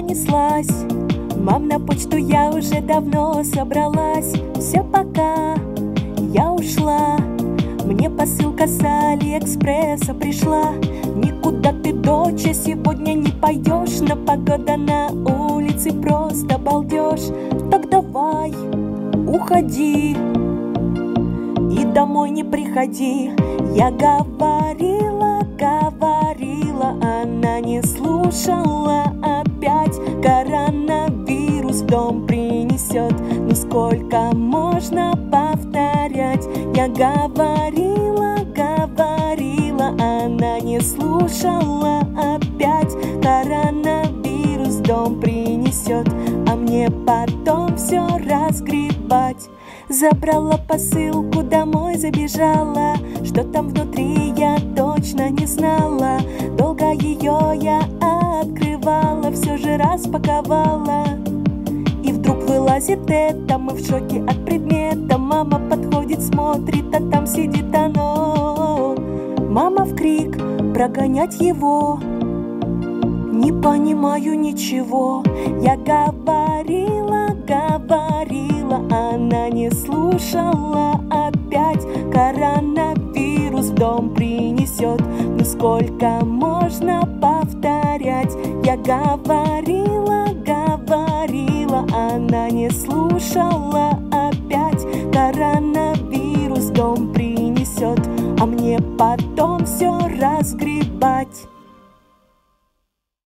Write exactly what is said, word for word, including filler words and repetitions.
понеслась. Мам, на почту я уже давно собралась. Все, пока я ушла, мне посылка с Алиэкспресса пришла. Никуда ты, доча, сегодня не пойдешь, но погода на улице просто балдеж. Так давай, уходи и домой не приходи. Я говорила, говорила, она не слушала. Опять коронавирус в дом принесет. Ну сколько можно повторять? Я говорила, говорила, она не слушала. Опять коронавирус в дом принесет, а мне потом все разгребать. Забрала посылку, домой забежала. Что там внутри, я точно не знала. Долго ее я открывала, все же распаковала. И вдруг вылазит это, мы в шоке от предмета. Мама подходит, смотрит, а там сидит оно. Мама в крик, прогонять его. Не понимаю ничего. Я говорила, говорила, она не слушала. Опять коронавирус в дом принесет. Ну сколько можно повторять? Я говорила, говорила, она не слушала. Опять коронавирус в дом принесет, а мне потом все разгребать.